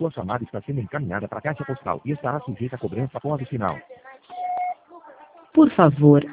Sua chamada está sendo encaminhada para a caixa postal e estará sujeita a cobrança após o sinal. Por favor,